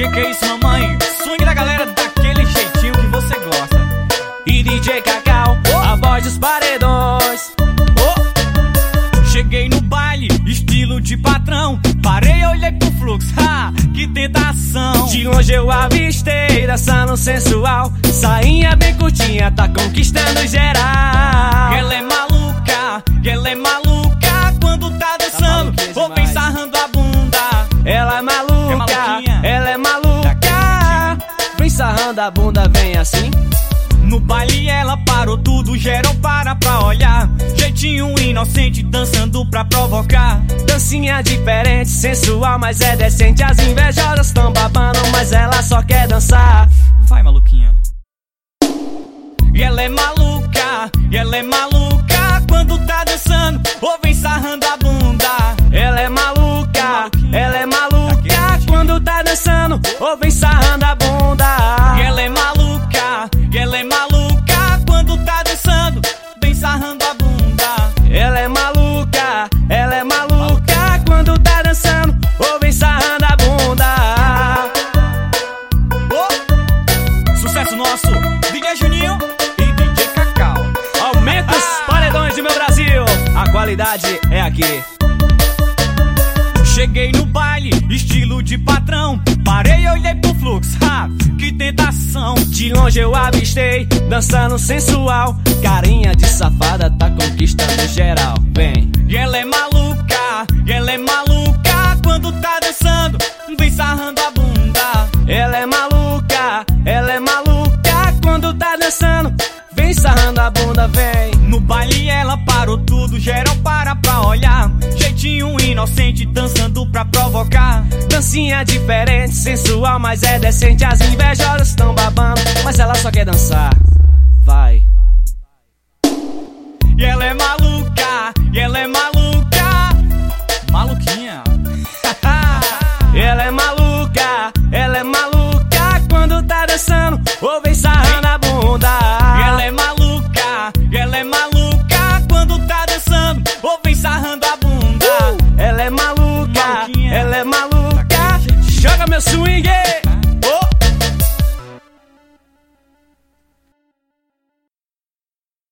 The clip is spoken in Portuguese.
Que é isso, mamãe? Swing da galera daquele jeitinho que você gosta. E DJ Cacau, a voz dos paredões. Cheguei no baile, estilo de patrão. Parei, olhei pro fluxo, que tentação. De longe eu avistei, dançando sensual. Sainha bem curtinha, tá conquistando geral. Ela é maluca, ela é maluca. Quando tá dançando, ou vem sarrando a bunda. Ela é maluca, ela é maluca. Vem sarrando a bunda, vem assim. No baile ela parou tudo, geral para pra olhar. Jeitinho inocente, dançando pra provocar. Dancinha diferente, sensual, mas é decente. As invejosas tão babando, mas ela só quer dançar. Vai, maluquinha. E ela é maluca, e ela é maluca. Quando tá dançando, ou vem sarrando a bunda. Ela é maluca, ela é maluca. Quando tá dançando, ou vem sarrando a bunda. E ela é maluca, e ela é maluca. Quando tá dançando, vem sarrando a bunda. Ela é maluca, ela é maluca. Quando tá dançando, ou vem sarrando a bunda. Sucesso nosso, DJ Juninho e DJ Cacau. Aumenta os paredões de meu Brasil. A qualidade é aqui. Cheguei no baile, estilo de patrão. Parei e olhei pro fluxo, que tentação. De longe eu avistei, dançando sensual. Carinha de safada, tá conquistando geral. Vem. E ela é maluca, e ela é maluca. Quando tá dançando, vem sarrando a bunda. Ela é maluca, ela é maluca. Quando tá dançando, vem sarrando a bunda, vem. No baile ela parou tudo, geral para pra olhar. Jeitinho inocente, dançando pra provocar. Dancinha diferente, sensual, mas é decente. As invejosas tão babando, mas ela só quer dançar. Vai. E ela é maluca, e ela é maluca.